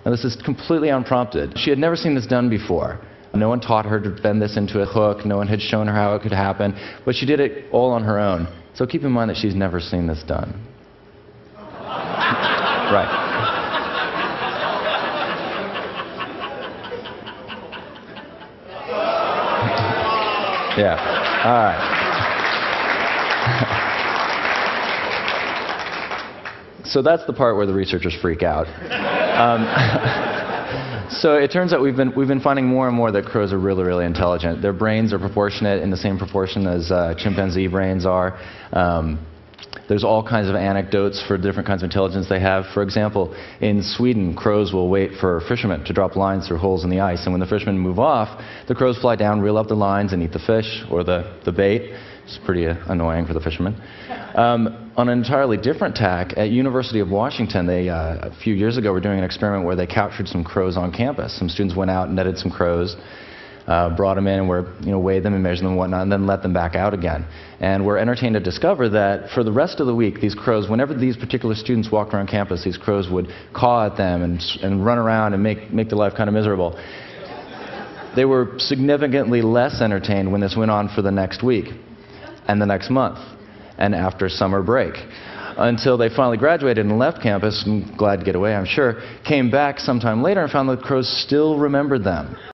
Now, this is completely unprompted. She had never seen this done before. No one taught her to bend this into a hook. No one had shown her how it could happen. But she did it all on her own. So keep in mind that she's never seen this done. Right. Yeah. All right. So that's the part where the researchers freak out. So it turns out we've been finding more and more that crows are really, really intelligent. Their brains are proportionate in the same proportion as chimpanzee brains are. There's all kinds of anecdotes for different kinds of intelligence they have. For example, in Sweden, crows will wait for fishermen to drop lines through holes in the ice. And when the fishermen move off, the crows fly down, reel up the lines, and eat the fish or the bait. It's pretty annoying for the fishermen. On an entirely different tack, at University of Washington, they a few years ago were doing an experiment where they captured some crows on campus. Some students went out and netted some crows, brought them in and weighed them and measured them and whatnot, and then let them back out again. And were entertained to discover that for the rest of the week, these crows, whenever these particular students walked around campus, these crows would caw at them and run around and make their life kind of miserable. They were significantly less entertained when this went on for the next week and the next month and after summer break, until they finally graduated and left campus, and glad to get away, I'm sure, came back sometime later and found that the crows still remembered them.